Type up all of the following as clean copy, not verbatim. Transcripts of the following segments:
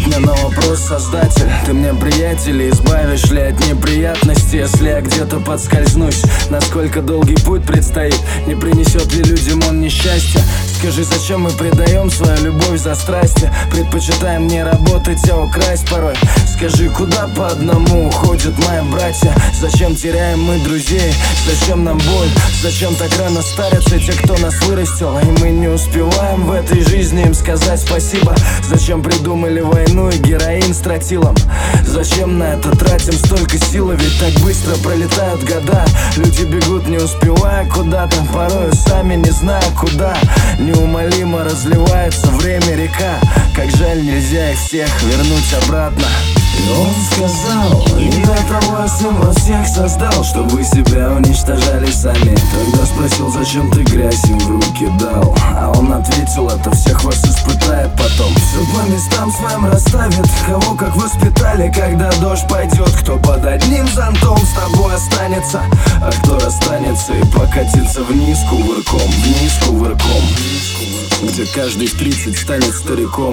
мне на вопрос, создатель: ты мне приятель, и избавишь ли от неприятностей, если я где-то подскользнусь? Насколько долгий путь предстоит, не принесет ли людям он несчастья? Скажи, зачем мы предаем свою любовь за страсти? Предпочитаем не работать, а украсть порой. Скажи, куда по одному уходят мои братья? Зачем теряем мы друзей? Зачем нам боль? Зачем так рано старятся те, кто нас вырастил? И мы не успеваем в этой жизни им сказать спасибо. Зачем придумали войну и героин с тротилом? Зачем на это тратим столько силы? Ведь так быстро пролетают года. Люди бегут, не успевая куда-то, порою сами не зная куда. Неумолимо разливается время река. Как жаль, нельзя их всех вернуть обратно. И он сказал: не для того я сын вас всех создал, чтобы вы себя уничтожали сами. Тогда спросил: зачем ты грязь им в руки дал? А он ответил: это всех вас испытает потом. Все по местам своим расставит, кого как воспитали. Когда дождь пойдет, кто под одним зонтом с тобой останется, а кто расстанется и покатится вниз кувырком. Вниз кувырком, где каждый в 30 станет стариком,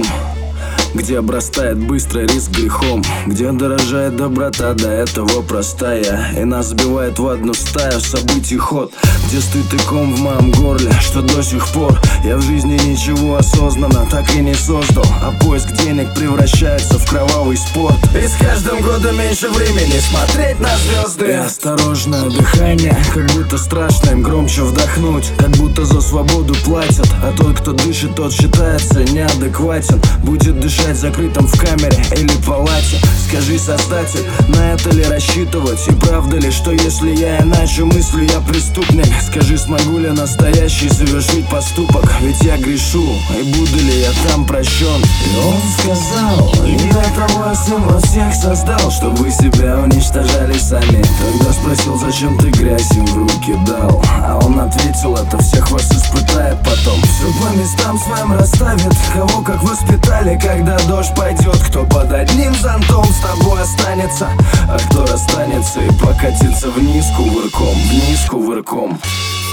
где обрастает быстро риск грехом, где дорожает доброта до этого простая, и нас сбивает в одну стаю событий ход, где стыд и ком в моем горле, что до сих пор я в жизни ничего осознанно так и не создал. А поиск денег превращается в кровавый спорт, и с каждым годом меньше времени смотреть на звезды. И осторожное дыхание, как будто страшно им громче вдохнуть, как будто за свободу платят, а тот, кто дышит, тот считается неадекватен. Будет дышать закрытым в камере или палате. Скажи, создатель, на это ли рассчитывать? И правда ли, что если я иначе мыслю, я преступник? Скажи, смогу ли настоящий совершить поступок? Ведь я грешу, и буду ли я там прощен? И он сказал: не для того я сын вас всех создал, чтобы вы себя уничтожали сами. Тогда спросил: зачем ты грязь им в руки дал? А он ответил: это всех вас испытает потом. Все по местам своим расставит, кого как воспитали. Когда дождь пойдет, кто под одним зонтом с тобой останется, а кто расстанется и покатится вниз кувырком. Вниз кувырком.